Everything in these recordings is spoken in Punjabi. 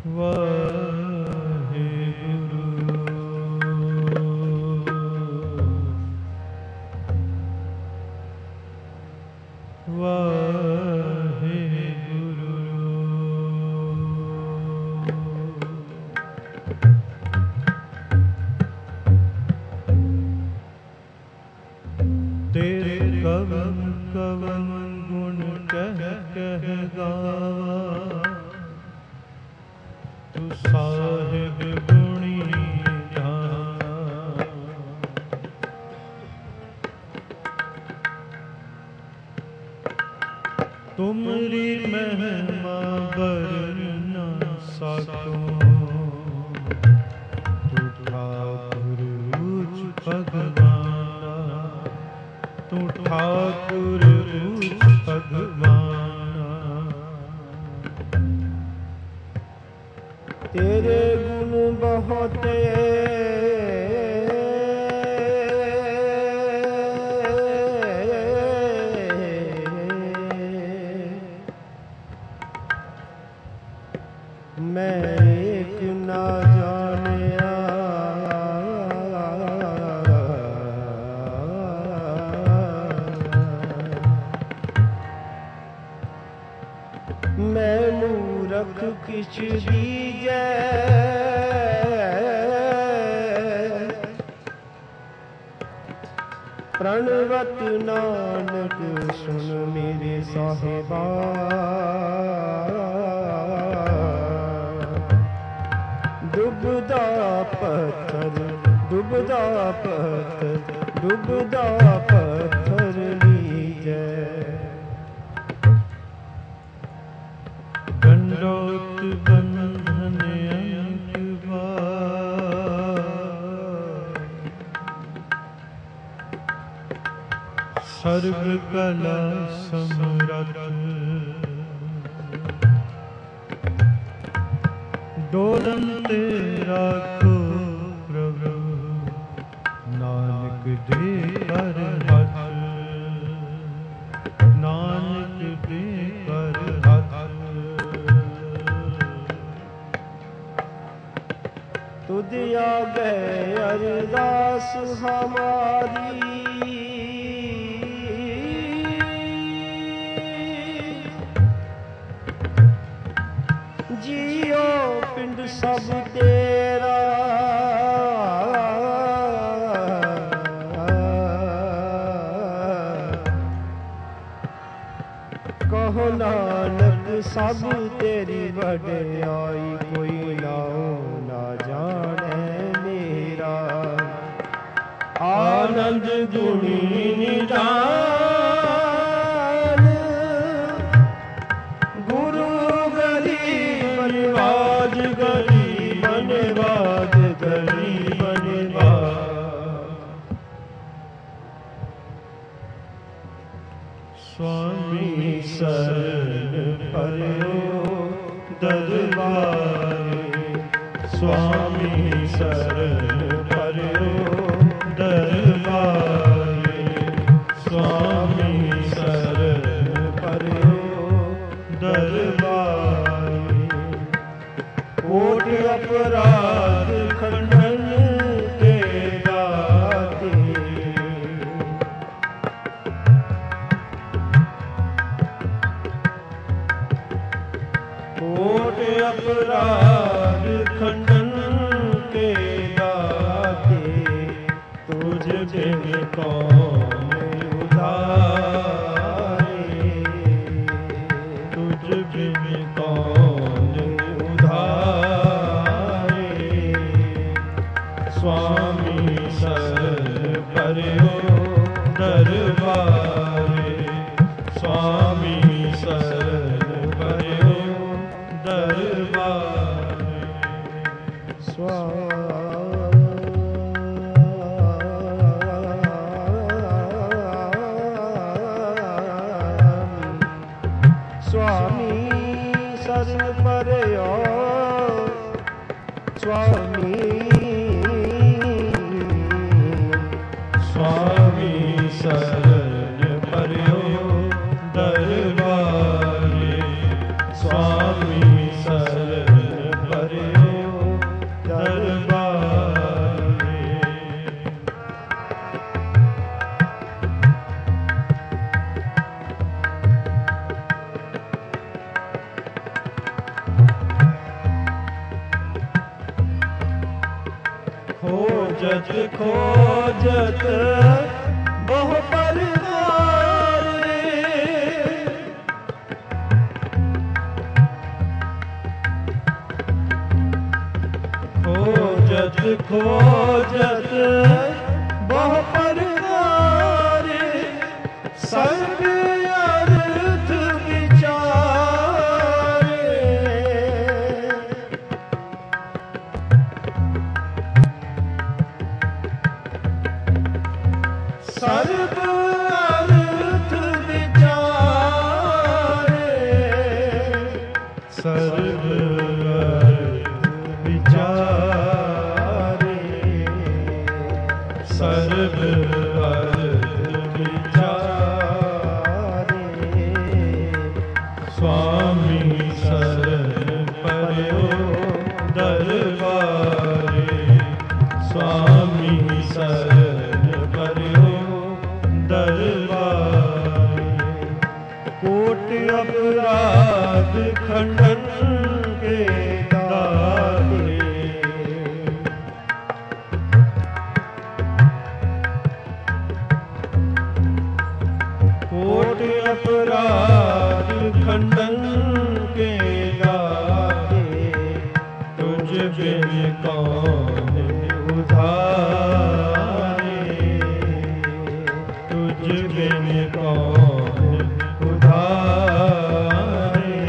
तेरे कवन कवन गुण कह कह गावा, तू साहिब गुणी जाना। तुमरी महिमा बर न साको, तू ठाकुर ऊच भगवाना, तू ठाकुर ऊच भगवाना। तेरे गुण बहुत मैं एक ना जानिया। मैं मूरख किछ दीजै, प्रणवत नानक सुन मेरे साहिबा। डुबदा पत्थर डुबदा पत्थर डुबदा पत्थर लीजै। दंडोत बंधन अंकवा, सर्व कला समरथ। डोलन तेरा को प्रभु, नानक दे कर हाथ, नानक दे कर हाथ। तुझ आगे अरदास हमारी, जियो पिंड सब तेरा। कहो नानक सब तेरी वड्याई, कोई नाओ ना जाने मेरा। आनंद गुणी निधान, गुरु गरीब निवाज, गरीब निवाज, गरीब निवाज। स्वामी शरण परो दरबारे, स्वामी शरण परो दरबारे, स्वामी शरण परो दरबारे। कोट अपराध खंडन के दाते, कोट अपराध खंडन के दाते। तुझ बिन कौन उधारे, तुझ बिन कौन उधारे। स्वामी शरण परो दरबारे, स्वामी शरण परो दरबारे। स्वामी शरण परो, स्वामी स्वामी शरण खोजत खोजत बहु परिवार रे। खोजत खोजत बहु परिवार रे, सर्व अर्थ विचारे। सर्व अर्थ विचारे, सर्व अर्थ विचारे, सर्व अर्थ विचारे। स्वामी शरण पर्यो दरबारे, स्वामी शरण पर्यो दरबारे। कोटि अपराध खंडन के दाते, कोटि अपराध खंडन के दाते। तुझ बिन कौन उधारे, तुझ बिन कौन उधारे।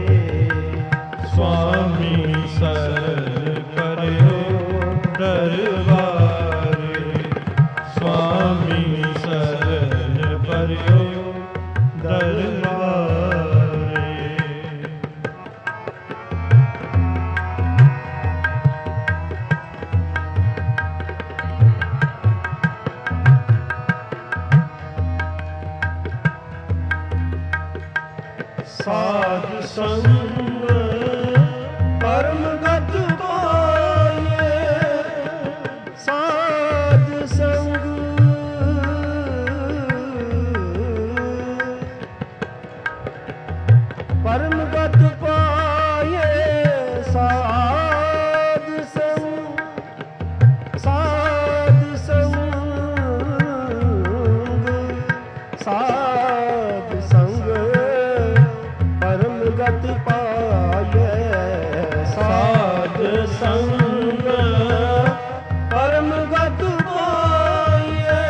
स्वामी शरण पर्यो दरबारे, स्वामी शरण पर्यो दरबारे। साध संग परम गत पाए, साध संग परम गत पाए। साध संग साध संग साध संग परम गति पाए। साध संग परम गति पाए।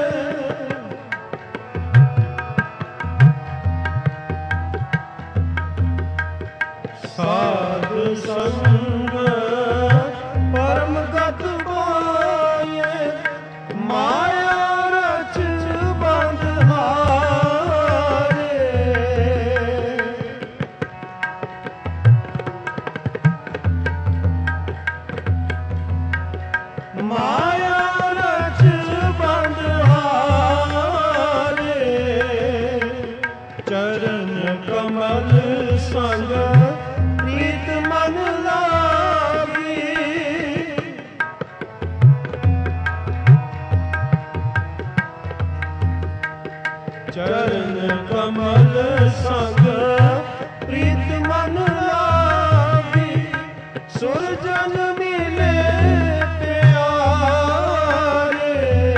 साध संग परम गति पाए। माया रच बंधहारे, माया रच बंधहारे। चरण कमल संग प्रीत मन लागी, चरण कमल संग प्रीत मन लागी। सुरजन मिले प्यारे,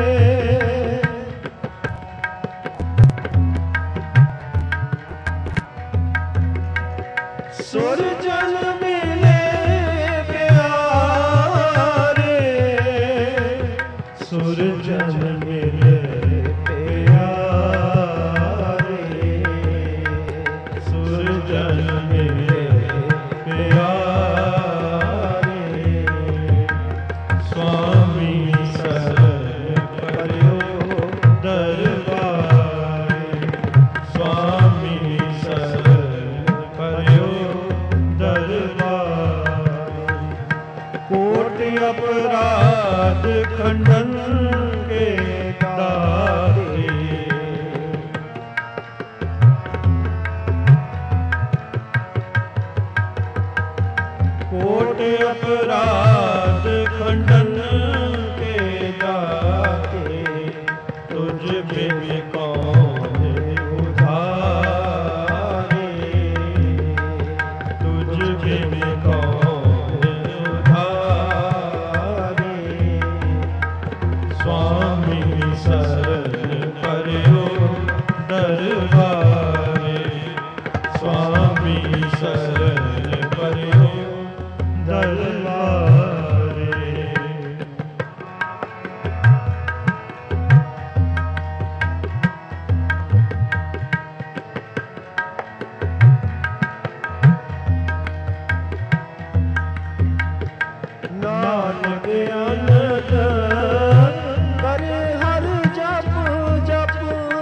सुरजन मिले प्यारे। सुरजन मिले प्यारे, सुरजन मिले प्यारे। ਦਰਬਾਰੇ ਸੁਆਮੀ ਸ਼ਰਨ ਪਰਿਓ ਦਰਬਾਰੇ। ਨਾਨਕ ਅਨੰਦ ਕਰੇ ਹਰ ਜਪ ਜਪ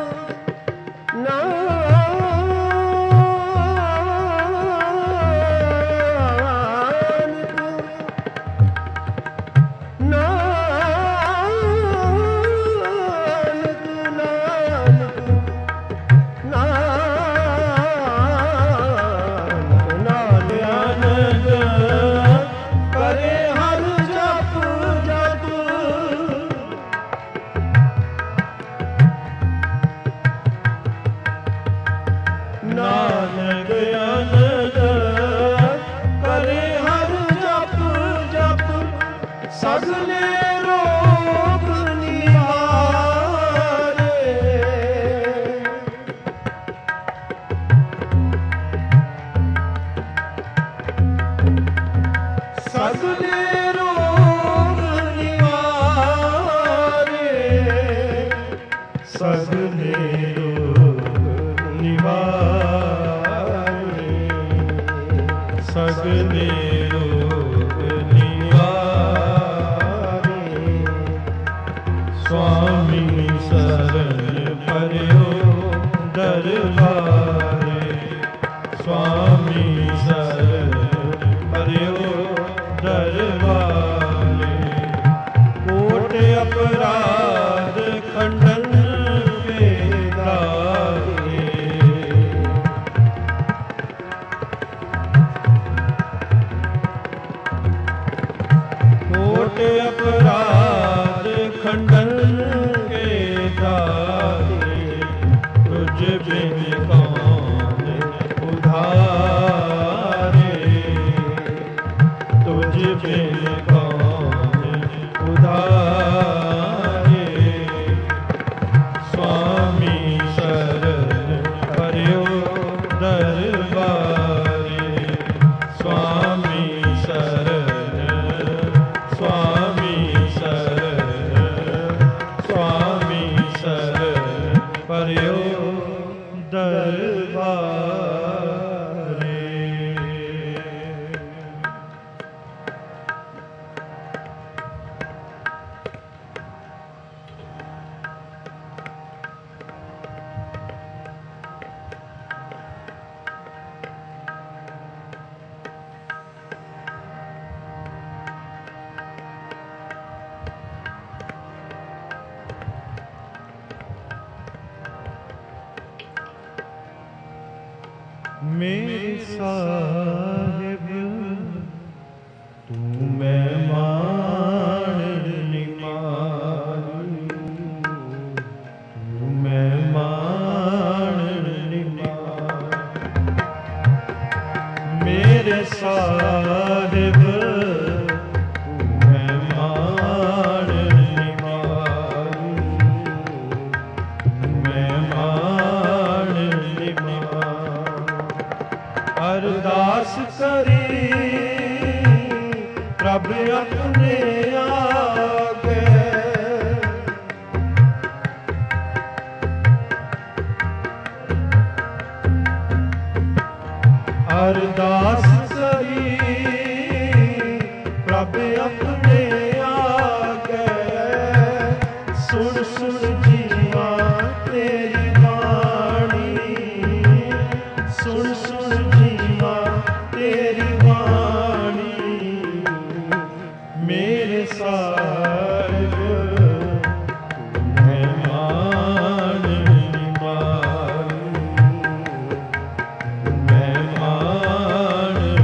ਨਾਨਕ ਅਨੰਦ ਕਰੇ ਹਰ ਜਪ ਜਪ ਸਗਲੇ ਰੋਗ ਨਿਵਾਰੇ। ਸਗਲੇ ਰੋਗ ਨਿਵਾਰੇ। ਸਗਲੇ ਰੋਗ ਨਿਵਾਰੇ। ਸਗਲੇ ਰੋਗ ਨਿਵਾਰੇ। ਸੁਆਮੀ ਸ਼ਰਨ ਪਰਿਓ ਦਰਬਾਰੇ ਸੁਆਮੀ ਸ਼ਰਨ ਪਰਿਓ ਦਰਬਾਰੇ। ਕੋਟ ਅਪਰਾਧ ਖੰਡਨ ਕੇ ਦਾਤੇ ਕੋਟ ਅਪਰਾਧ ਖੰਡਨ ਕੇ ਦਾਤੇ ਤੁਝ ਬਿਨ ਕੌਣ ਉਧਾਰੇ। ਤੁਝ ਬਿਨ ਕੌਣ ਉਧਾਰੇ। ਸੁਆਮੀ ਸ਼ਰਨ ਪਰਿਓ ਦਰਬਾਰੇ ਸੁਆਮੀ ਸ਼ਰਨ ਸੁਆਮੀ ਸ਼ਰਨ ਸੁਆਮੀ ਸ਼ਰਨ ਪਰਿਓ ਦਰਬਾਰੇ। ਮੇਰੇ ਸਾਹਿਬ ਤੂੰ ਮਹਿਮਾਨ ਨਿਮਾਨ। ਤੂੰ ਮਹਿਮਾਨ ਨਿਮਾਨ। ਮੇਰੇ ਸਾਹਿਬ ਤੂੰ ਮਹਿਮਾਨ ਨਿਮਾਨ। ਮਹਿਮਾਨ ਨਿਮਾਨ। ਅਰਦਾਸ ਕਰੀ ਪ੍ਰਭ ਆਪਣੇ ਆਗੇ। ਅਰਦਾਸ ਕਰੀ ਪ੍ਰਭ ਆਪਣੇ ਆਗੇ। ਸੁਣ ਸੁਣ ਜੀਵਾ ਤੇਰੀ ਬਾਣੀ। ਸੁਣ ਸੁਣ ਜੀਵਾ ਤੇਰੀ ਬਾਣੀ। ਮੇਰੇ ਸਾਹਿਬ ਤੂੰ ਮਹਿਮਾਨ ਨਿਮਾਨ। ਮਹਿਮਾਨ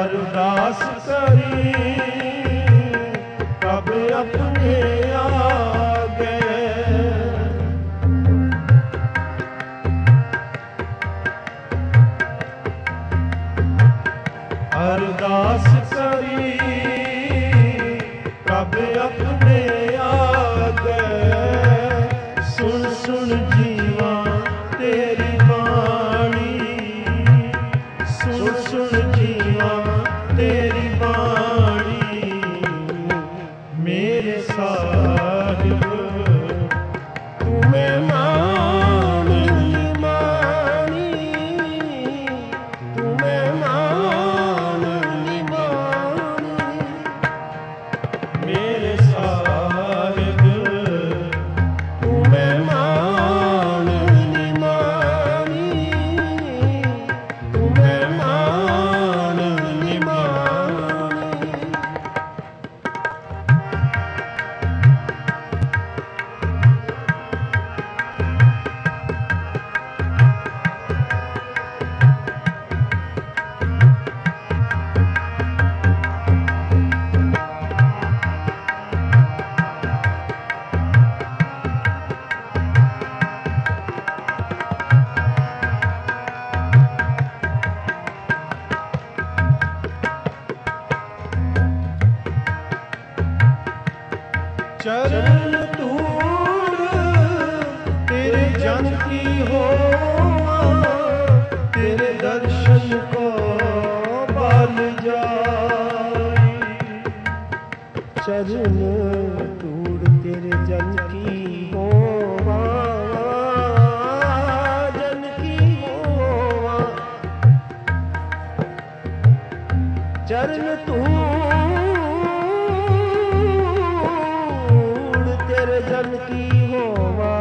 ਅਰਦਾਸ ਕਰੀ ਪ੍ਰਭ ਆਪਣੇ ਆਗੇ। ਅਰਦਾਸ ਕਰੀ ਪ੍ਰਭ ਆਪਣੇ ਆਗੇ। ਸੁਣ ਸੁਣ ਜੀਵਾ ਤੇਰੀ ਬਾਣੀ, ਸੁਣ ਸੁਣ ਜੀਵਾ ਤੇਰੀ ਬਾਣੀ। ਮੇਰੇ ਸਾਹਿਬ ਤੂੰ ਮਹਿਮਾਨ ਨਿਮਾਣੀ, ਤੂੰ ਮਹਿਮਾਨ ਨਿਮਾਣੀ। ਮੇਰੇ ਸਾਹਿਬ ਤੂੰ ਮਹਿਮਾਨ ਨਿਮਾਣੀ, ਤੂੰ ਮਹਿਮਾਨ ਨਿਮਾਣੀ। ਚਰਨ ਧੂੜ ਤੇਰੇ ਜਨ ਕੀ ਹੋਵਾਂ, ਤੇਰੇ ਦਰਸ਼ਨ ਕੋ ਬਲ ਜਾਈ। ਚਰਨ ਧੂੜ ਤੇਰੇ ਜਨ ਕੀ ਹੋਵਾਂ, ਜਨ ਕੀ ਹੋਵਾਂ। ਚਰਨ ਧੂੜ ਤੇਰੇ ਜਨ ਕੀ ਹੋਵਾ,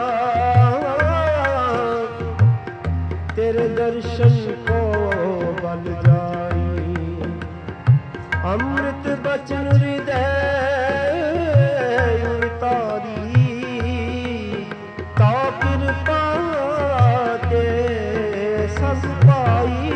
ਤੇਰੇ ਦਰਸ਼ਨ ਕੋ ਬਲ ਜਾਈ। ਅੰਮ੍ਰਿਤ ਬਚਨ ਹਿਰਦੈ ਉਤਾਰੀ, ਤਾ ਕਿਰਪਾ ਤੇ ਸਭ ਪਾਈ।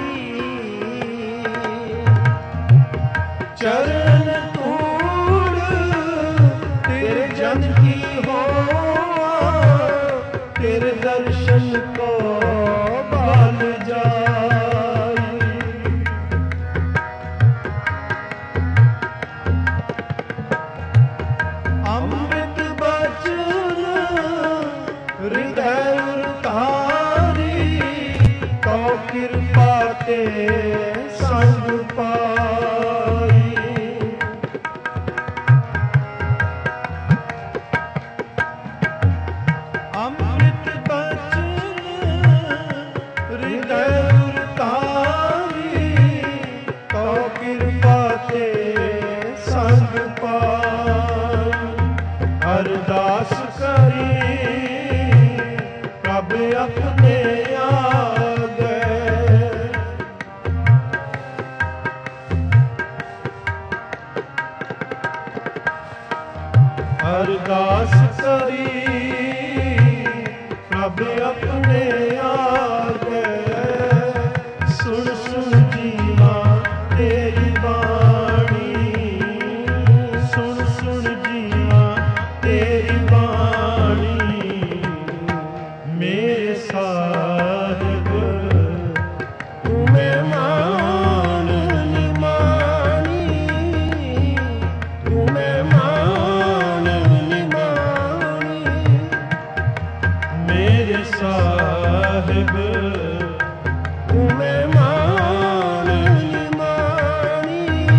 ਚਰਨ ਧੂੜ ਤੇਰੇ ਜਨ ਕੀ ਹੋਵਾ, ਤੇਰੇ ਦਰਸ਼ਨ ਕੋ ਬਲ ਜਾਈ। ਅੰਮ੍ਰਿਤ ਬਚਨ ਹਿਰਦੈ ਉਤਾਰੀ, ਤੋ ਕਿਰਪਾ ਤੇ ਸੰਗ ਪਾਈ। ਅੰਮ੍ਰਿਤ ਬਚਨ ਹਿਰਦੈ ਉਤਾਰੀ, ਤੋ ਕਿਰਪਾ ਤੇ ਸੰਗ ਪਾਈ। ਅਰਦਾਸ ਕਰੀ ਪ੍ਰਭ ਆਪਣੇ ਆਗੇ। ਅਰਦਾਸ ਕਰੀ ਪ੍ਰਭ ਆਪਣੇ ਆਗੇ। ਸੁਣ ਸੁਣ ਜੀਵਾ ਤੇਰੀ ਬਾਣੀ, ਸੁਣ ਸੁਣ ਜੀਵਾ ਤੇਰੀ ਬਾਣੀ। ਮੇਰੇ ਸਾਹਿਬ ਤੂੰ ਮਹਿਮਾਨ ਨਿਮਾਣੀ, ਤੂੰ ਮਹਿਮਾਨ ਨਿਮਾਣੀ। ਮੇਰੇ ਸਾਹਿਬ ਤੂੰ ਮਹਿਮਾਨ ਨਿਮਾਣੀ,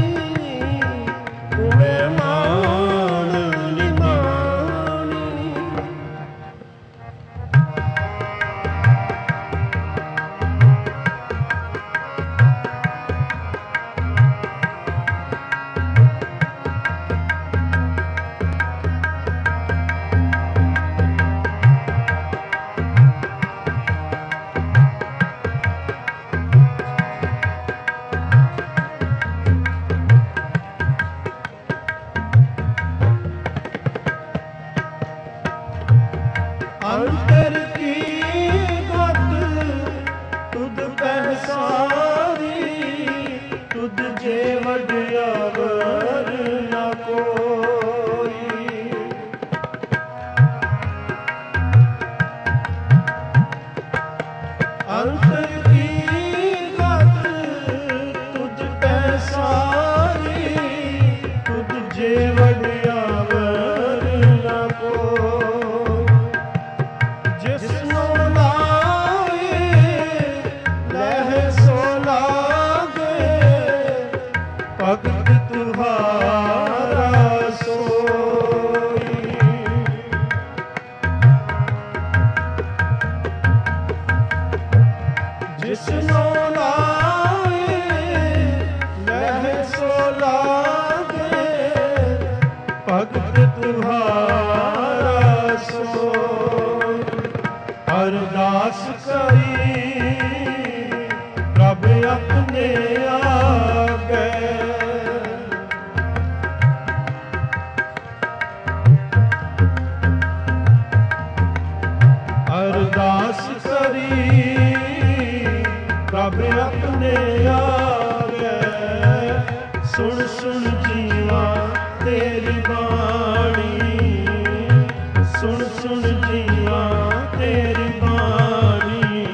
ਸੁਣ ਸੁਣ ਜੀਵਾ ਤੇਰੀ ਬਾਣੀ, ਸੁਣ ਸੁਣ ਜੀਵਾ ਤੇਰੀ ਬਾਣੀ।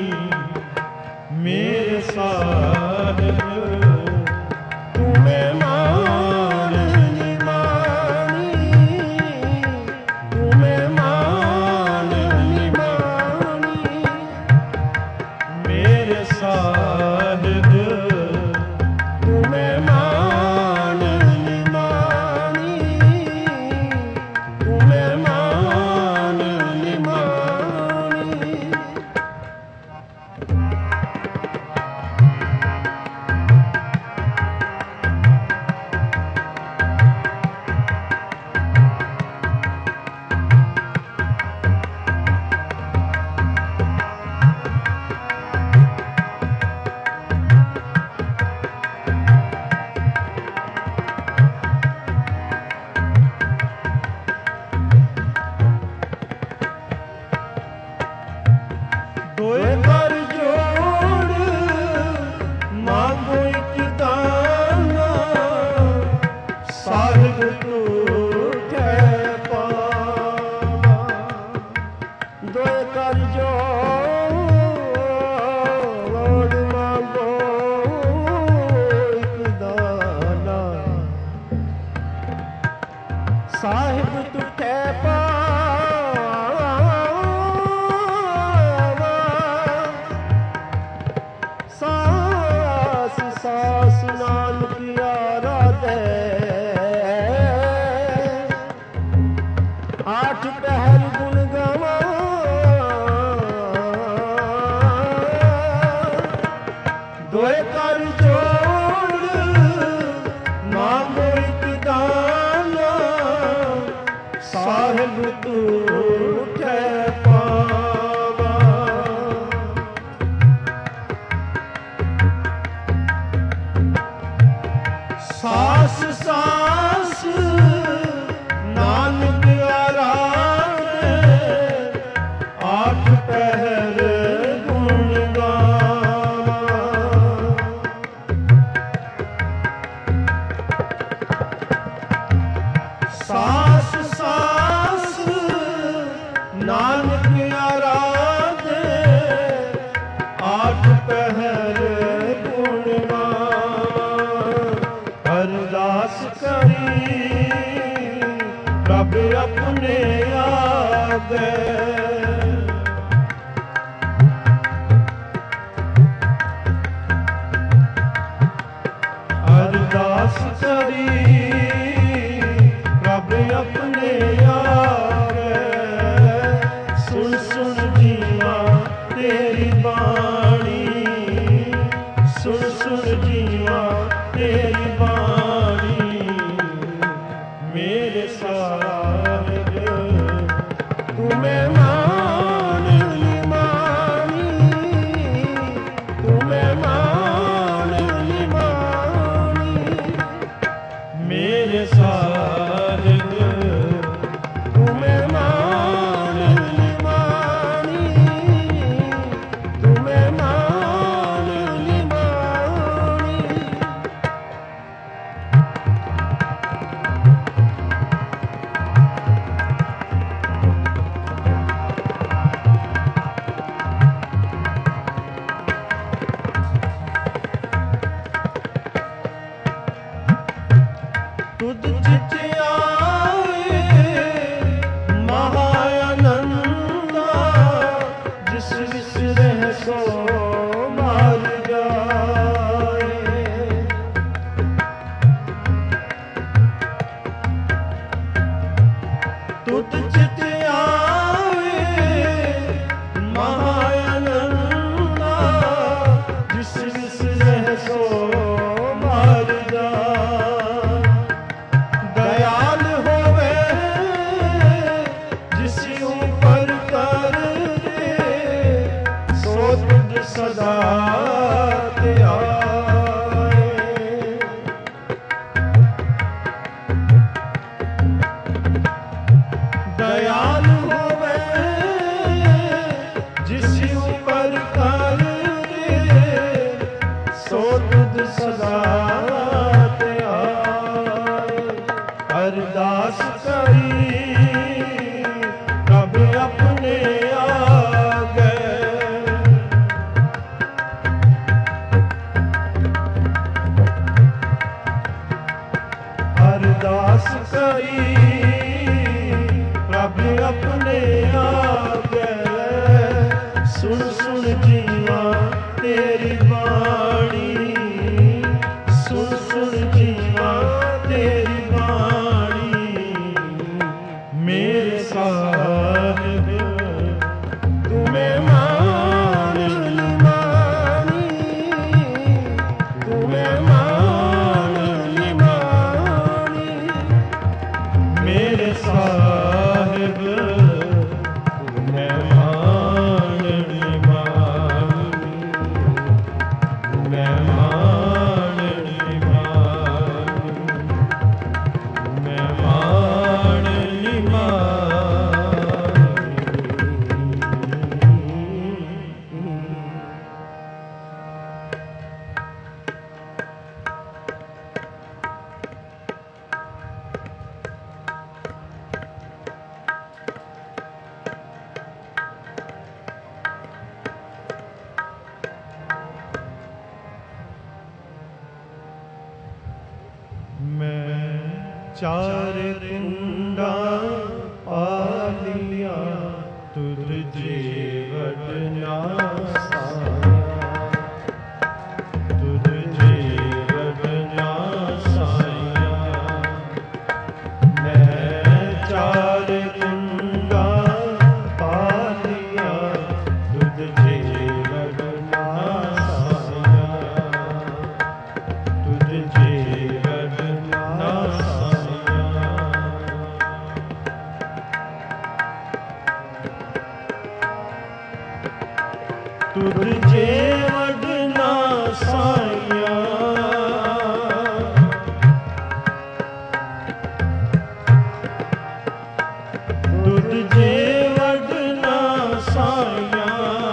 ਮੇਰੇ ਸਾਹਿਬ ਤੂੰ ਮਹਿਮਾਨ ਨਿਮਾਣੀ, ਤੂੰ ਮਹਿਮਾਨ ਨਿਮਾਣੀ। ਮੇਰੇ ਸਾਹਿਬ ਤੂੰ ਮਹਿਮਾਨ ਨਿਮਾਣੀ, ਤੂੰ ਮਹਿਮਾਨ ਨਿਮਾਣੀ। ਦੋਏ ਕਰ ਜੋੜ ਮੰਗੋ ਇੱਕ ਦਾਨਾ, ਸਾਹਿਬ ਤੁਠੈ ਪਾਵਾ। ਦੋਏ ਕਰ ਜੋੜ ਮੰਗੋ ਇੱਕ ਦਾਨਾ, ਸਾਹਿਬ ਤੁਠੈ ਪਾਵਾ। ਸਾਸ ਸਾਸ ਨਾਨਕ ਆਰਾਧੈ, ਆਠ ਪਹਿਰ ਗੁਣ ਗਾਵਾਂ। ਦੋਏ ਕਰ ਜੋੜ ਮੰਗੋ ਇੱਕ ਦਾਨਾ, ਸਾਹਿਬ ਤੁਠੈ ਪਾਵਾ। ਸਾਸ ਸਾਸ ਨਾਨਕ ਆਰਾਧੈ, ਆਠ ਪਹਿਰ ਗੁਣ ਗਾਵਾਂ। ਸਾਸ ਸਾਸ ਨਾਨਕ ਆਰਾਧੈ, ਆਠ ਪਹਿਰ ਗੁਣ ਗਾਵਾਂ। ਅਰਦਾਸ ਕਰੀ ਪ੍ਰਭ ਆਪਣੇ ਆਗੇ, ਅਰਦਾਸ ਕਰੀ ਪ੍ਰਭ ਆਪਣੇ ਆਗੇ। ਸੁਣ ਸੁਣ ਜੀਵਾ ਤੇਰੀ ਬਾਣੀ, ਸੁਣ ਸੁਣ ਜੀਵਾ ਤੇਰੀ ਬਾਣੀ। ਮੇਰੇ ਸਾਹਿਬ ਤੂੰ ਮਹਿਮਾਨ ਨਿਮਾਣੀ, ਤੂੰ ਮਹਿਮਾਨ ਨਿਮਾਣੀ। ਮੇਰੇ ਸਾਹਿਬ ਤੂੰ ਮਹਿਮਾਨ ਨਿਮਾਣੀ, ਤੂੰ ਮਹਿਮਾਨ ਨਿਮਾਣੀ। ਤੁਧ ਚਿਤ ਆਏ ਮਹਾ ਆਨੰਦਾ, ਜਿਸ ਵਿਸਰਹਿ ਸੋ ਮਾਰ ਜਾਏ। ਤੁਧ ਚਿਤ ਆਏ ਮਹਾ ਆਨੰਦਾ, ਜਿਸ ਵਿਸਰਹਿ ਸੋ ਮਾਰ ਜਾਏ। ਅਰਦਾਸ ਕਰੀ ਪ੍ਰਭ ਆਪਣੇ ਆਗੇ ਸੁਣ ਸੁਣ ਜੀਵਾ ਤੇਰੀ ਬਾਣੀ ਸੁਣ ਸੁਣ ਜੀਵਾ ਤੇਰੀ ਬਾਣੀ ਮੇਰੇ ਸਾਹਿਬ ਤੂੰ ਮਹਿਮਾਨ ਨਿਮਾਣੀ ਤੂੰ ਮਹਿਮਾਨ ਨਿਮਾਣੀ ਮੇਰੇ ਸਾਹਿਬ ਤੂੰ ਮਹਿਮਾਨ ਨਿਮਾਣੀ ਮਹਿਮਾਨ ਨਿਮਾਣੀ ਮਹਿਮਾਨ ਨਿਮਾਣੀ ਮੈਂ ਚਾਰ ਕੁੰਡਾ ਪਾਲਿਆ ਤੁਧ ਜੀਵਨ ਨਾਸਾਇਆ ਤੁਧ ਜੀਵਨ ਨਾਸਾਇਆ ਮੈਂ ਚਾਰ ਕੁੰਡਾ ਪਾਲਿਆ ਤੁਧ ਜੀਵਨ ਨਾਸਾਇਆ ਤੁਧ ਜੀਵਨ ਤੁਧ ਜੀਵਨ ਨਾਸਾਇਆ ਤੁਧ ਜੀਵਨ ਨਾਸਾਇਆ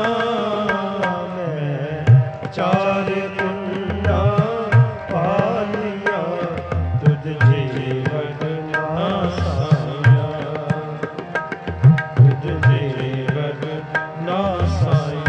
ਮੈਂ ਚਾਰ ਕੁੰਡਾ ਪਾਲਿਆ ਤੁਧ ਜੀਵਨ ਨਾਸਾਇਆ ਤੁਧ ਜੀਵਨ ਨਾਸਾਇਆ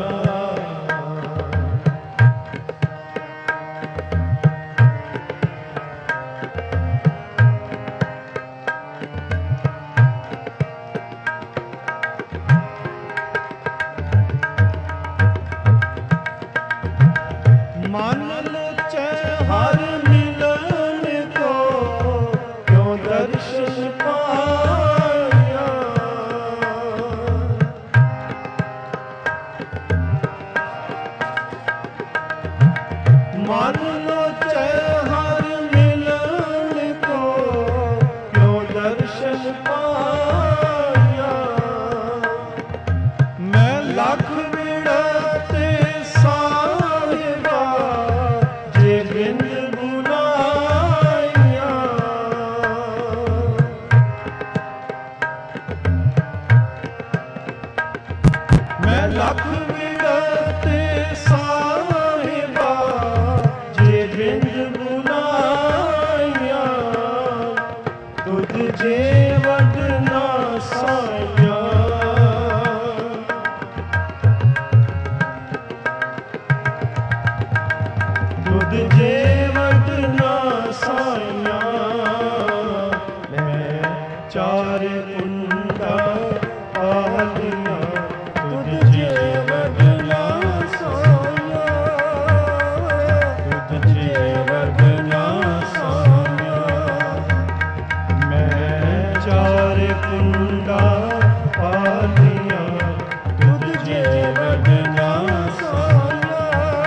ਮਨ ਲਚੈ ਹਰ ਮਿਲਨ ਕੋ ਕਿਉ ਦਰਸ਼ਨ ਪਾਇਆ ਮਨ ਲਚੈ ਹਰ ਮਿਲਨ ਕੋ ਕਿਉ ਦਰਸ਼ਨ ਪਾਇਆ ਮੈਂ ਲੱਖ ਵਿੜਤੇ ਮੈਂ ਲੱਖ ਵਿੜਤੇ ਸਾਹਿਬਾ ਜੇ ਬਿੰਦ ਬੁਲਾਇਆ ਤੁਧ ਜੇ ਵਡ ਨਾਸਾਇਆ ਤੁਧ ਜੇ ਵਡ ਨਾਸਾਇਆ ਮੈਂ ਚਾਰ ਕੁੰਡਾ ਪਾਲਿਆ ਤੁਧ ਜੀਵਨ ਨਾਸਾਇਆ ਤੁਧ ਜੀਵਨ ਨਾਸਾਇਆ ਮੈਂ ਚਾਰ ਕੁੰਡਾ ਪਾਲਿਆ ਤੁਧ ਜੀਵਨ ਨਾਸਾਇਆ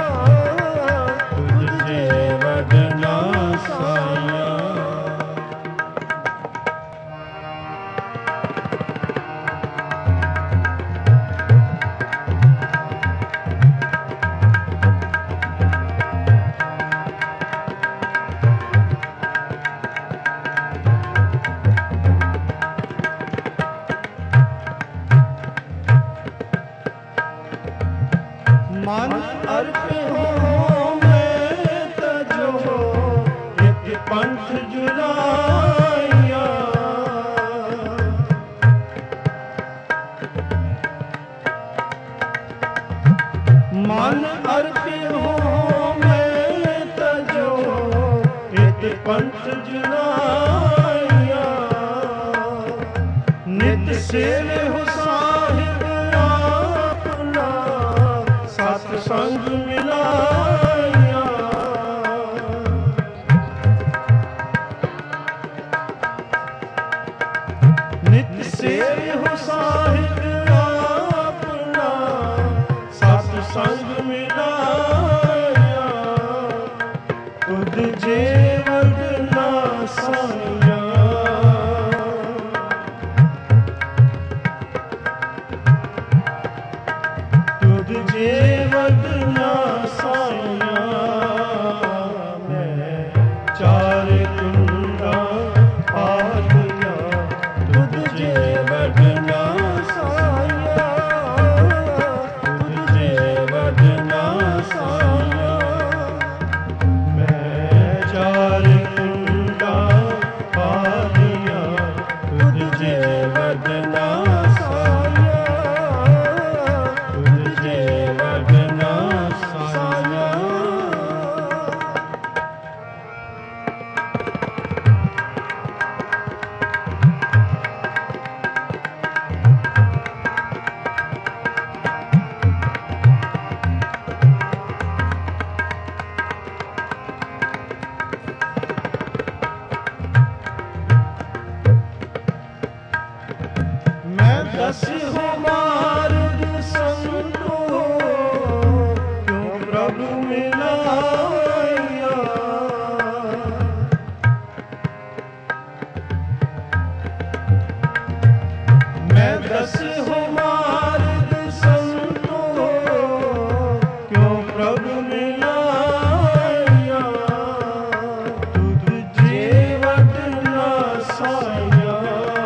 ਤੁਧ ਜੀਵਨ ਨਾਸਾਇਆ ਮਨ ਅਰਪਿ ਹੋ ਮੈਂ ਤਜੋ ਇਕ ਪੰਥ ਜੁਲਾਇਆ ਮਨ ਅਰਪਿ ਹੋ ਮੈਂ ਤਜੋ ਇਕ ਪੰਥ ਜੁਲਾਇਆ ਸੇਵੇ ਹੋ ਸਾਹਿਬ ਆਪਣਾ, ਸਤ ਸੰਗ ਮਿਲਾਇਆ। ਨਿਤ ਸੇਵੇ ਹੋ ਸਾਹਿਬ ਆਪਣਾ, ਸਤ ਸੰਗ ਮਿਲਾਇਆ। ਤੁਧ ਜੇ ਵਡ ਨਾ ਸਾਇਆ, ਜੇ ਵਡ ਨਾ ਸਾਇਆ। ਮੈਂ ਚਾਰ ਕੁੰਡਾ ਆਦਿਆ, ਤੁਧ ਜੇ ਵਡ ਨਾ ਸਾਇਆ। ਤੁਧ ਜੇ ਵਡ ਨਾ ਸਾਇਆ। ਮੈਂ ਚਾਰ ਕੁੰਡਾ ਆਦਿਆ, ਤੁਧ ਜੇ ਵਡ ਨਾ ਸਾਇਆ। ਦਸਿਓ ਮਾਰਗ ਸੰਤੋ, ਕਿਉ ਪ੍ਰਭੂ ਮਿਲਾਇਆ। ਮੈਂ ਦਸਿਓ ਮਾਰਗ ਸੰਤੋ, ਕਿਉ ਪ੍ਰਭੂ ਮਿਲਾਇਆ। ਤੁਧ ਜੇ ਵਡ ਨਾ ਸਾਇਆ।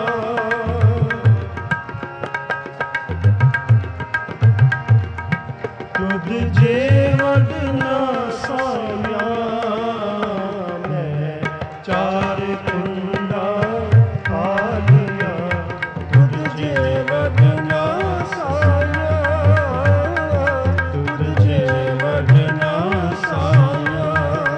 ਤੁਧ ਜੇ ਵਡ ਨਾ ਸਾਇਆ। ਮੈਂ ਚਾਰ ਕੁੰਡਾ ਆਦਿਆ, ਤੁਧ ਜੇ ਵਡ ਨਾ ਸਾਇਆ। ਤੁਧ ਜੇ ਵਡ ਨਾ ਸਾਇਆ।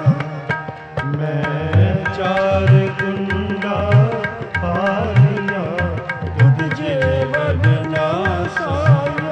ਮੈਂ ਚਾਰ ਕੁੰਡਾ ਆਦਿਆ, ਤੁਧ ਜੇ ਵਡ ਨਾ ਸਾਇਆ।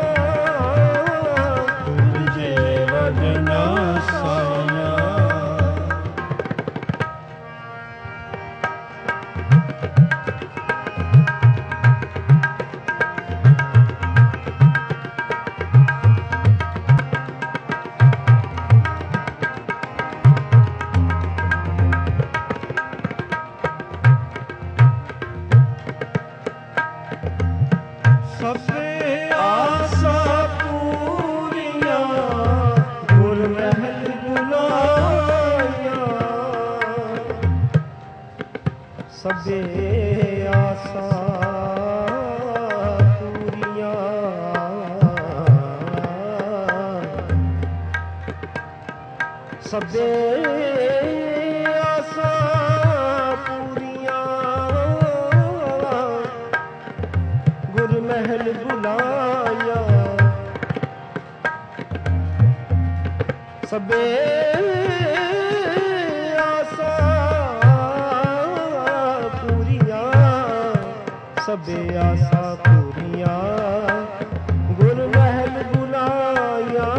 ਸਭੇ ਆਸਾ ਪੂਰੀਆਂ, ਗੁਰ ਮਹਿਲ ਬੁਲਾਇਆ। ਸਭੇ ਆਸਾ ਪੂਰੀਆਂ, ਸਭੇ ਆਸਾ ਪੂਰੀਆਂ, ਗੁਰ ਮਹਿਲ ਬੁਲਾਇਆ। ਸਭੇ ਆਸਾ ਪੂਰੀਆਂ, ਸਭੇ ਆਸਾ ਪੂਰੀਆਂ, ਗੁਰ ਮਹਿਲ ਬੁਲਾਇਆ।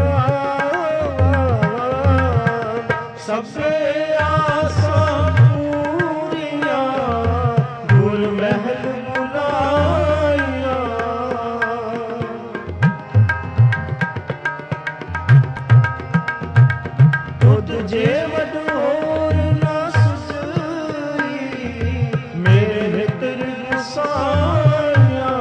ਸਭੇ ਆਸਾ ਪੂਰੀਆਂ, ਗੁਰ ਮਹਿਲ ਬੁਲਾਇਆ। ਤੁਧ ਜੇ ਵਡ ਹੋਰ ਨਾ ਸੁਝਈ, ਮੇਰੇ ਮਿੱਤਰ ਗੁਸਾਇਆ।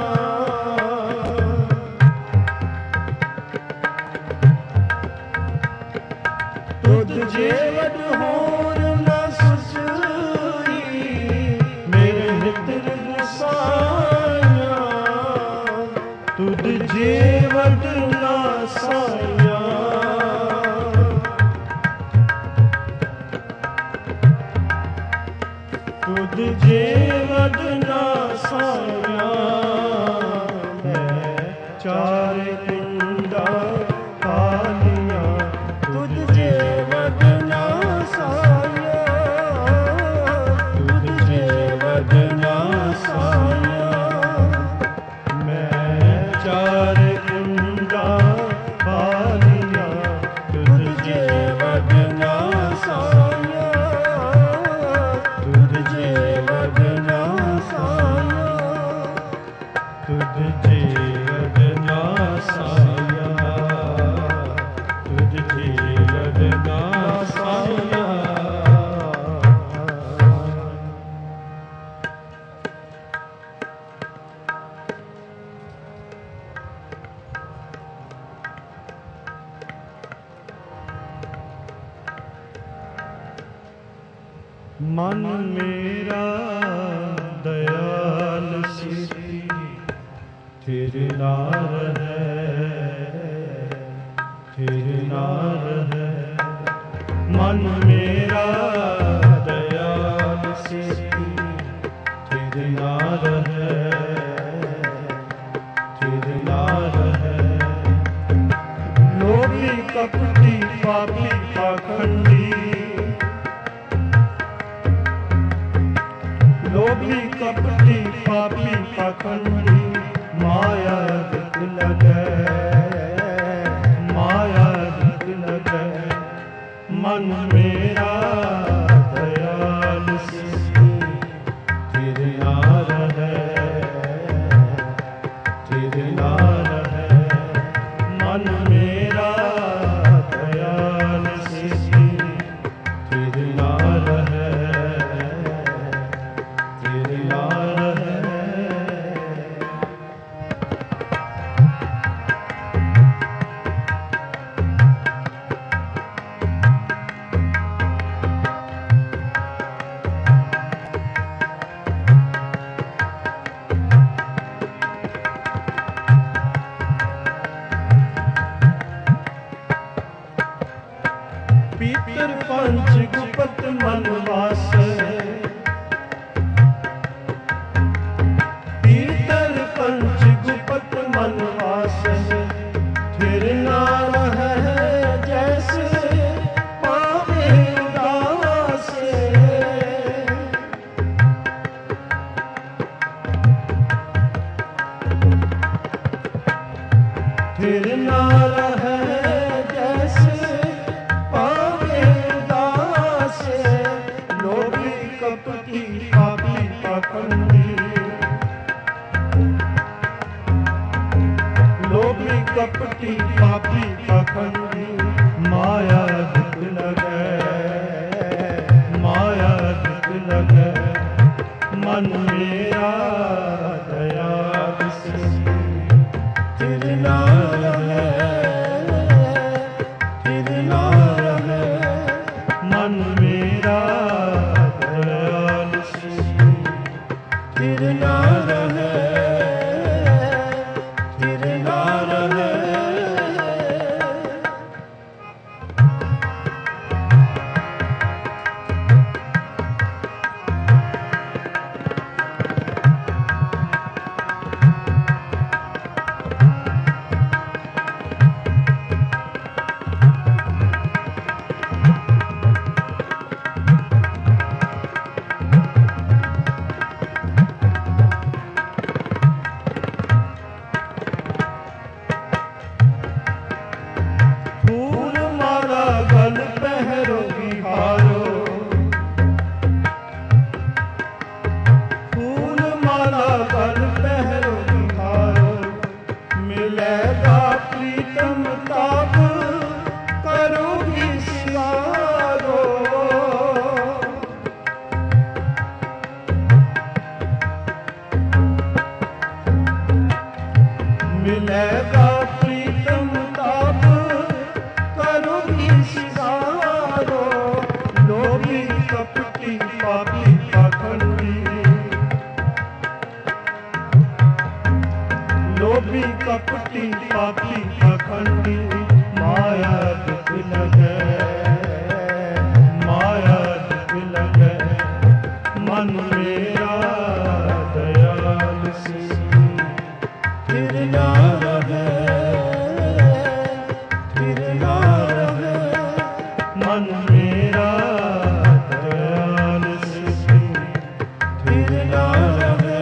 ਤੁਧ ਜੇ ਵਡ ਹੋਰ ਨਾ ਸੁਝਈ, ਮੇਰੇ ਮਿੱਤਰ ਗੁਸਾਇਆ। ਤੁਧ ਜੇ ਵਡ ਨਾ ਸਾਇਆ। ਤੁਧ ਜੇ ਵਡ ਨਾ ਸਾਇਆ। ਮੈਂ ਚਾਰ ਕੁੰਡਾ ਆਦਿਆ, ਤੁਧ ਜੇ ਵਡ ਨਾ ਸਾਇਆ। ਤੁਧ ਜੇ ਵਡ ਨਾ ਸਾਇਆ। मन मेरा दयाल सिद्धि थिर ना रहे मन मेरा दयाल सिद्धि थिर ना रहे लोभी कपटी पापी पाखंडी लोभी कपटी पापी पाखंडी माया दिख लगे मन मेरा दयाल सिद्धि थिर ना रहे मन मेरा दयाल सिद्धि थिर ना रहे पीतर पंच गुपत मन वास पीतर पंच गुपत मन वास फिर ना रहे जैसे पावे उदास फिर ना रहे कपटी पापी पाखंडी लोभी कपटी पापी पाखंडी माया दिख लगे मन मेरा दयाल सिद्धि थिर ना रहे मन मेरा थिर ना रहे मिलेगा प्रीतम ताप करोगी सिंगारो लोभी कपटी पापी पाखंडी लोभी कपटी पापी पाखंडी माया दिख लगे मन मेरा दयाल सिद्धि थिर ना रहे मन मेरा दयाल सिद्धि थिर ना रहे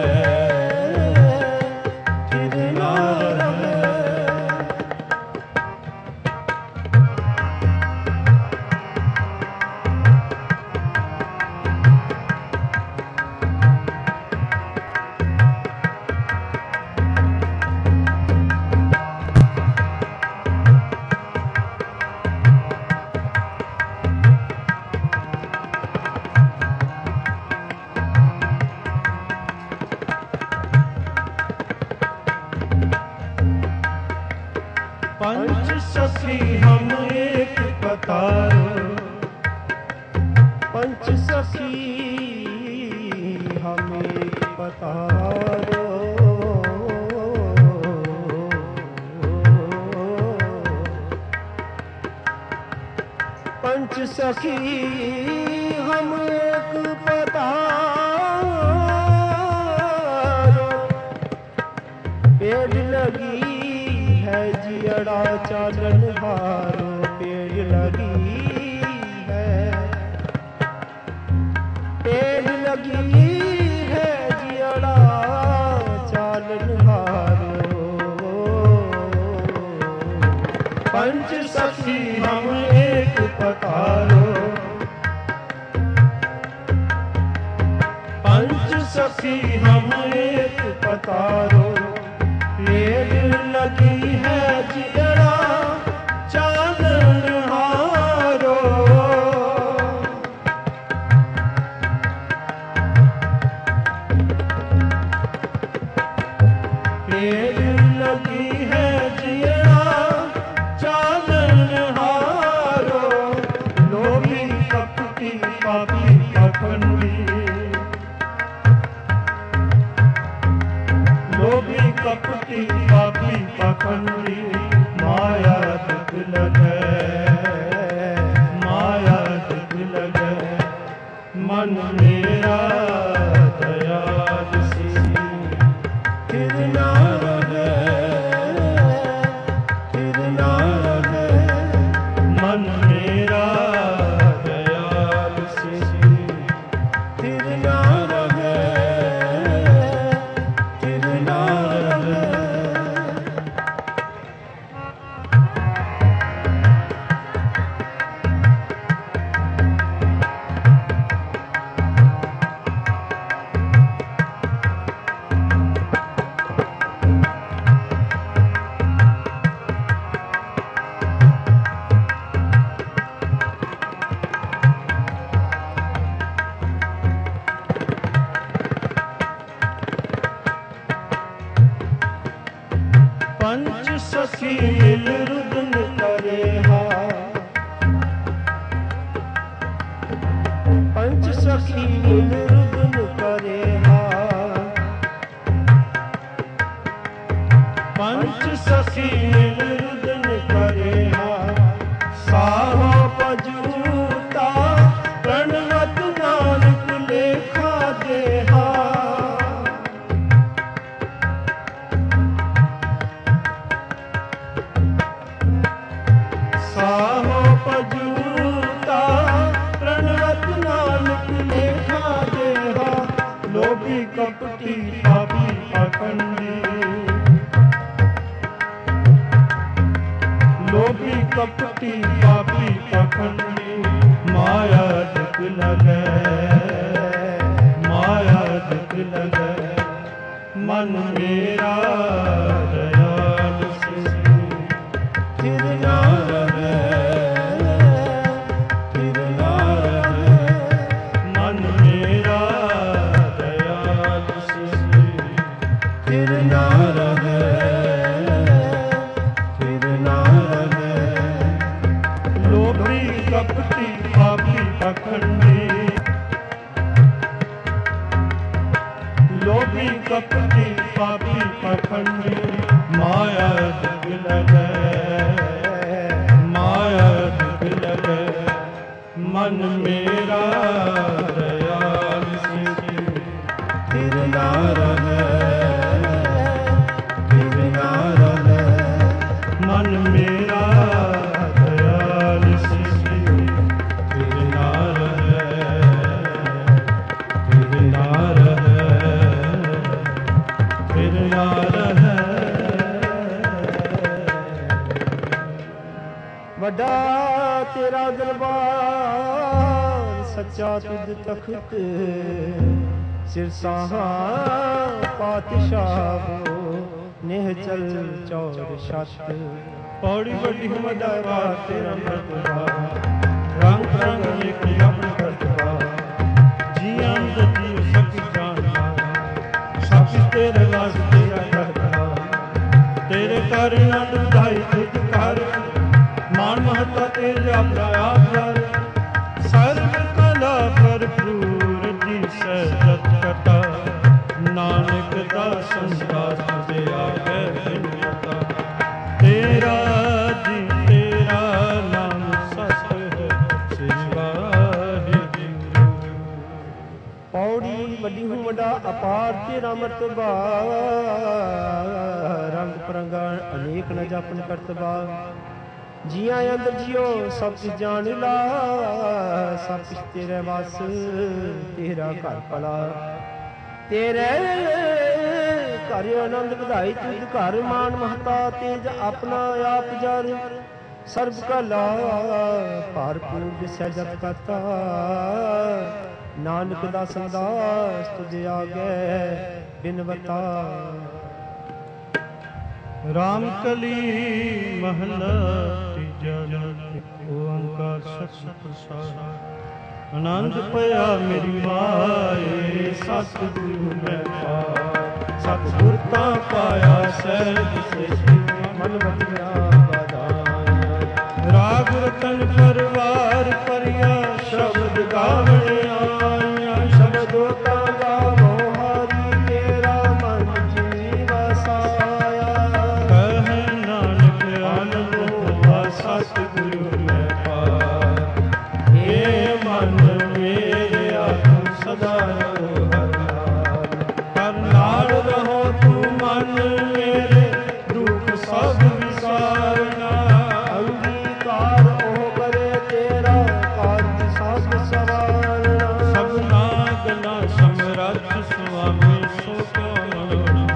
पंच सखी हम एक कतार पंच सखी हम एक पतारो, पंच सखी हम एक पतारो, पेड़ लगी है जियड़ा चालन हारो, पेड़ लगी है, पेड़ लगी है जियड़ा चालन हारो। पंच सखी हम एक पतारो, पंच सखी हम एक पतारो, पेड़ लगी है जियड़ा चालन हारो। पेड़ लगी है जियड़ा चालन हारो, लोभी कपटी पापी पाखंडी, लोभी कपटी पापी पाखंडी, माया दुख लगे, माया दुख लगे, मन मेरा दयाल सी फिर ना रहे, फिर ना रहे, मन मेरा दयाल सी फिर ना रहे, फिर ना रहे। पंच सखी मिल रुदन करे हा, पंच सखी मिल रुदन करे हा, पंच सखी मिल रुदन करे हा, साहो पजूता प्रणवत नानक लेखा देहा। साहो पजूता प्रणवत नानक लेखा देहा, लोभी कपटी पापी पाखंडी, लोभी कपटी पापी पाखंडी, माया दुख लगे, माया दुख लगे, मन मेरा दयाल सी फिर ना रहे, फिर ना रहे, मन मेरा दयाल सी फिर ना रहे, फिर ना रहे। लोभी कपटी पापी पाखंडी, लोभी कपटी पापी पाखंडी, माया दुख लगे, माया दुख लगे, मन मेरा दयाल सी फिर ना रहे, फिर ना रहे, मन मेरा दयाल सी फिर ना रहे, फिर ना रहे, फिर ना रहे। ਵੱਡਾ ਤੇਰਾ ਦਰਬਾਰ ਸੱਚਾ ਤੁਧ ਤਖਤ, ਸਿਰਸਾਹਾਂ ਪਾਤਸ਼ਾਹ ਨਿਹ ਚਲ ਚੌਰ ਛੱਤ, ਪੌੜੀ ਵੱਡੀ ਮਦਾਵਾ ਤੇਰਾ ਮਰਤਬਾ, ਰੰਗ ਰੰਗ ਲਿਖੀ ਆਪਣੀ ਕਰਤਬਾ, ਜੀਆਂ ਦਾ ਜੀ ਸਭ ਜਾਣਦਾ, ਸਭ ਤੇਰੇ ਵਾਸਤੇ ਕਰਦਾ, ਤੇਰੇ ਕਰ ਨੰਦ ਦਾਈ ਤੁਧ ਕਰ, ਮਾਨ ਮਹਤਾ ਤੇਰੇ ਆਪਣਾ ਆਪ ਕਰ, ਸਰਬ ਕਲਾ ਸੰਸਾਰ ਤੇ ਆਗੇ ਬਿਨਤਾ ਤੇਰਾ ਜੀ ਤੇਰਾ ਨਾਮ ਸਤ ਹੈ ਸ੍ਰੀ ਵਾਹਿਗੁਰੂ। ਪੌੜੀ ਵੱਡੀ ਹੂੰ ਵੱਡਾ ਅਪਾਰ ਤੇਰਾ ਮਰਤਬਾ ਰੰਗ ਪਰੰਗਾ ਅਨੇਕ ਨ ਜਪਨ ਕਰਤਬਾ ਜੀਆਂ ਅੰਦਰ ਜਿਉ ਸਭ ਕੁਛ ਜਾਣ ਲਾ ਸਭ ਕੁਛ ਤੇਰੇ ਵਾਸ ਤੇਰਾ ਘਰ ਭਲਾ ਤੇਰੇ ਘਰ ਆਨੰਦ ਵਧਾਈ ਤੁਧ ਘਰ ਮਾਨ ਮਹਤਾ ਤੇਜ ਆਪਣਾ ਆਪ ਜਰ ਸਰਬ ਕਲਾ ਭਰਪੂਰ ਦਿਸੈ ਜਪ ਕਰਤਾ ਨਾਨਕ ਦਾ ਸੰਦਾਸ ਤੁਝ ਆਗੇ ਬਿਨਵਤਾ। ਰਾਮ ਕਲੀ ਮਹਲਾ ਤੀਜਾ ਓੰਕਾਰ ਸਤਿ ਪ੍ਰਸਾਦ ਆਨੰਦ ਪਿਆ ਮੇਰੀ ਮਾਏ ਸਤਿਗੁਰੂ ਮੈਂ ਪਾਇਆ ਸਤਿਗੁਰ ਤਾਂ ਪਾਇਆ ਸਹਿਜ ਸੇਤੀ ਮਨ ਵਸਿਆ ਵਧਾਇਆ ਰਾਗ ਰਤਨ ਪਰਵਾਰ ਪਰਿਆ ਸ਼ਬਦ ਗਾਵਣ ਆਇਆ ਸ਼ਬਦੋ ਤਾਂ ਗਾਵੋ ਹਰੀ ਤੇਰਾ ਮਨ ਜੀ ਵਸਾਇਆ ਕਹਿ ਨਾਨਕ ਆਨੰਦ ਹੋਆ ਸਤਿਗੁਰੂ ਮੈਂ ਪਾਇਆ ਏ ਮਨ ਮੇਰਿਆ ਤੂੰ ਸਦਾ ਰਹੋ ਹਰ ਨਾਲ ਰਹੋ ਤੂੰ ਮਨ ਮੇਰੇ ਦੁੱਖ ਸਭ ਵਿਸਾਰਨਾ ਅੰਗੀਕਾਰ ਉਹ ਕਰੇ ਤੇਰਾ ਕਾਰਜ ਸਭ ਸਵਾਰਨਾ ਸਭਨਾ ਗਨਾ ਸਮਰੱਥ ਸੁਆਮੀ ਸੋ ਕੋ ਮਨੋਰਥ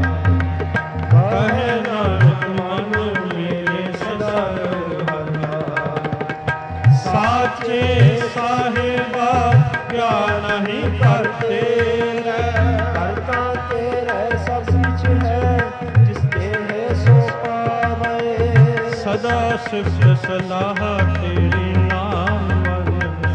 ਕਹੇ ਨਾਨਕ ਮਨ ਮੇਰੇ ਸਦਾ ਰਹੋ ਹਰ ਨਾਮ ਸਾਚੇ ਸਾਹਿਬਾ ਕਿਆ ਨਹੀਂ ਕਰਤੇ ਕਰਤਾ ਤੇਰੇ ਸਭ ਕੁਛ ਹੈ ਜਿਸ ਤੇ ਹੈ ਸੋ ਪਾਵੇ ਸਦਾ ਸਿਫਤ ਸਲਾਹ ਤੇਰੀ ਨਾਮ ਮਨ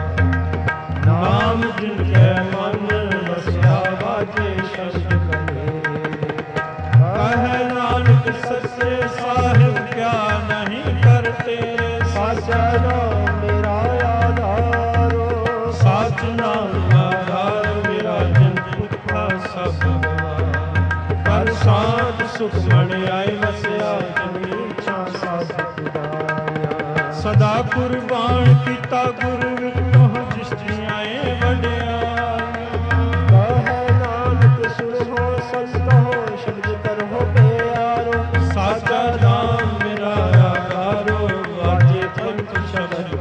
ਨਾਮ ਜਿਨ ਕੈ ਮਨ ਵਸਿਆ ਵਾਜੇ ਸ਼ਬਦ ਕਹੇ ਕਹੇ ਨਾਨਕ ਸੱਚੇ ਸਾਹਿਬ ਕਿਆ ਨਹੀਂ ਕਰਤੇ ਸਾਚਾ ਨਾਮ ਮੇਰਾ ਆਧਾਰੋ ਸਾਚ ਨਾਮ ਆਧਾਰ ਮੇਰਾ ਜਨ ਪੁੱਠਾ ਸਭ ਕਰ ਸਾਧ ਸੁਖ ਮਣ ਆਏ ਵਸਿਆ ਜਨੀ ਇੱਛਾ ਸਾਧ ਤੁਦਾਇਆ ਸਦਾ ਕੁਰਬਾਨ ਕੀਤਾ ਗੁਰੂ ਵਿਟੋ ਜਿਸ ਆਏ ਵਡਿਆ ਕਹੇ ਨਾਨਕ ਸੁਣੋ ਸੰਤੋ ਸ਼ਬਦ ਕਰੋ ਪਿਆਰੋ ਸਾਚਾ ਨਾਮ ਮੇਰਾ ਆਧਾਰੋ ਵਾਜੇ ਪੰਥ ਸ਼ਬਦ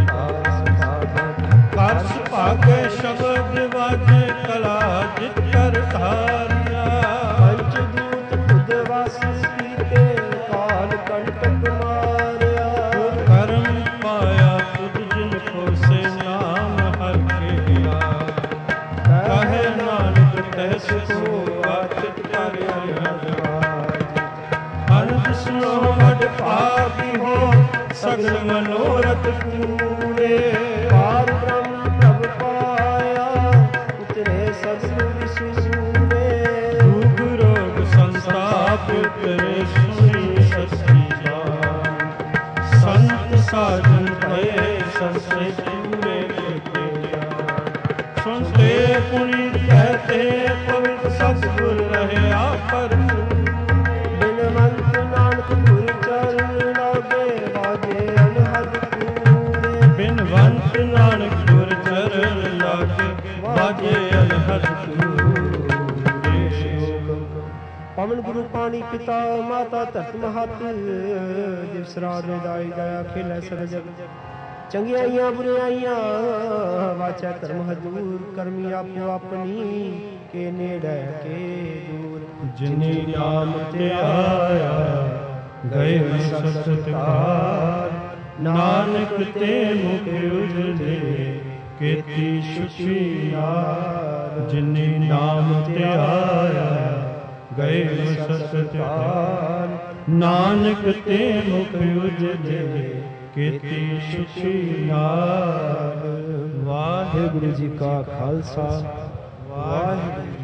ਕਰ ਸੁਭਾਗੇ ਸ਼ਬਦ ਵਾਜੇ ਕਲਾ ਜਿਤ ਕਰ ਧਾਰਿਆ ਪੰਚ ਦੂਤ ਤੁਧ ਵਾਸ ਕੀਤੇ ਕਾਲ ਕੰਟਕ ਮਾਰਿਆ ਕਰਮ ਪਾਇਆ ਤੁਧ ਜਿਨ ਕੋ ਸੇ ਨਾਮ ਹਰ ਕੇ ਕਹੇ ਨਾਨਕ ਤਹਿ ਸੁਖੋ ਆਚਿਤ ਕਰ ਅਨੰਦ ਅਨੰਦ ਸੁਣੋ ਵਡ ਭਾਗੀ ਹੋ ਸਗਲ ਮਨੋਰਥ ਪੂਰੇ ਪਾਰ ਬ੍ਰਹਮ ਪ੍ਰਭ ਪਾਇਆ ਉਤਰੇ ਸਤਿਗੁਰ ਵਿਸੂਰੇ ਦੁਖ ਰੋਗ ਸੰਤਾਪ ਉਤਰੇ ਸੁਣੀ ਸੱਚੀ ਬਾਤ ਸੰਤ ਸਾਜਨ ਭਏ ਸੰਸੇ ਪੂਰੇ ਕੀਤੇ ਸੁਣਤੇ ਪੁਨੀਤ ਕਹਤੇ ਪਵਿੱਤ ਸਤਿਗੁਰ ਰਹਿਆ ਭਰਪੂਰ ਬਿਨਵੰਤ ਨਾਨਕ ਗੁਰ ਚਰਨ ਲਾਗੇ ਵਾਜੇ ਅਨਹਦ ਪੂਰੇ ਬਿਨਵੰਤ ਨਾਨਕ ਗੁਰ ਚਰਨ ਲਾਗੇ ਵਾਜੇ ਅਨਹਦ ਪੂਰੇ ਪਵਨ ਗੁਰੂ ਪਾਣੀ ਪਿਤਾ ਮਾਤਾ ਧਰਤ ਮਹਤ ਦਿਵਸ ਰਾਤ ਨੇ ਦਾਈ ਦਇਆ ਖੇਲੇ ਸਭ ਜਗ ਚੰਗਿਆਈਆਂ ਬੁਰਾਈਆਂ ਵਾਚਾ ਕਰਮ ਹਦੂਰ ਕਰਮੀ ਆਪੋ ਆਪਣੀ ਕੇ ਨੇੜੇ ਕੇ ਦੂਰ ਜਿਨੀ ਨਾਮ ਤੇ ਆਇਆ ਗਏ ਸਤਿਕਾਰ ਨਾਨਕ ਤੇ ਮੁਖ ਉਜਲੇ ਕੀਤੀ ਸੁਖੀ ਨਾਰ ਜਿਨੀ ਨਾਮ ਤੇ ਆਇਆ ਗਏ ਸਤਿਕਾਰ ਨਾਨਕ ਤੇ ਮੁਖ ਉਜਲੇ ਕੀਤੀ ਸੁਖੀ ਨਾਰ। ਵਾਹਿਗੁਰੂ ਜੀ ਕਾ ਖਾਲਸਾ ਵਾਹਿਗੁਰੂ